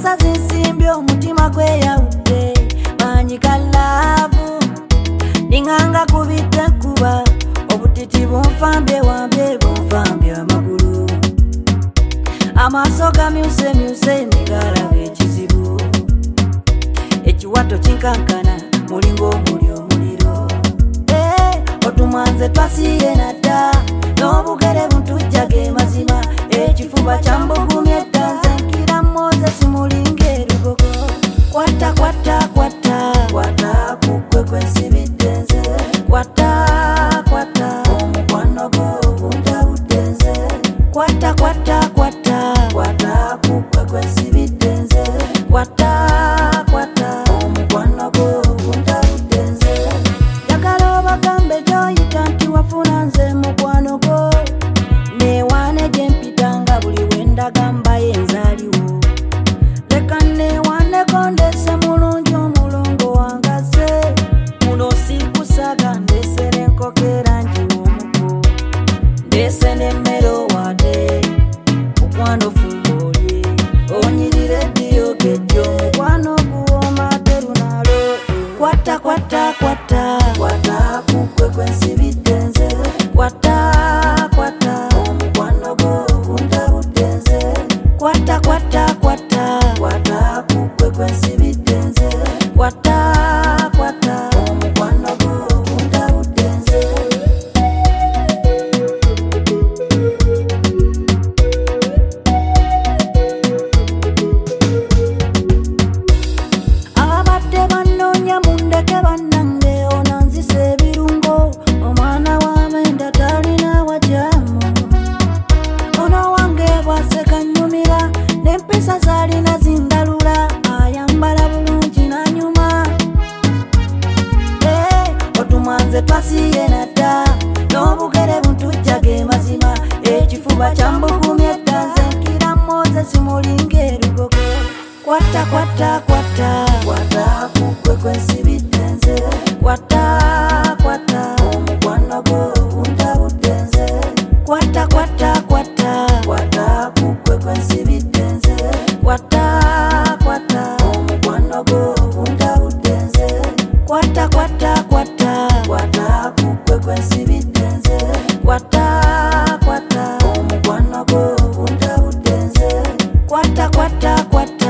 Abasazi nsimbi omutima gweyawudde manyika laavu ninganga kubidde kuba obutiti bunfambye wambye bunfambye amagulu amaaso gamyuse negalaga ekizibu ekiwato kinkankana mulingo omuli omuliro otumwanze twasiye nadda n'obugere buntujjage mazima ekifuba kyambugumye eddanze nkira Moses mulinga erugogo kwata kwata kwata kwata kukwe kwensibidde nze kwata kwata omukwano gwo gundawudde nze kwata kwata kwata kwata kukwe kwensibidde nze kwata kwata omukwano gwo gundawudde nze njagala obagambe gy'oyita nti wafuna nze mukwano gwo neewaane gye mpitanga buli wendagamba yenzaaliwo leka neewaaneko ndese mulungi omulongo wangaze muno siikusaga ndesera enkokera njiwa omuko ndese n'emmere owadde mukwano fumbolye onyirira eddiyo geddi omukwano guwooma terunalo kwata kwata kwata kwata kukwe kwensibidde nze kwata kwata omukwano gwo gundawudde nze kwata kwata kwata kwata kukwe kwensibidde nze kwata kwata omukwano gwo gundawudde nze ababadde bannoonya mundeke bannange onanzisa ebirungo omwana w'amenda talina wajamu ono wange bwaseka nnyumira n'empisa zalina zindalula ayambala bulungi nanyuma otumwanze twasiye nadda n'obugere buntujjage mazima ekifuba kyambugumye eddanze nkira Moses mulinga erugogo kwata kwata kwata kwata kukwe kwensibidde nze kwata kwata omukwano gwo gundawudde nze kwata kwata kwata kwata kukwe kwensibidde nze kwata kwata omukwano gwo gundawudde nze kwata kwata kwata kwata kukwe kwensibidde nze kwata kwata omukwano gwo gundawudde nze kwata kwata kwata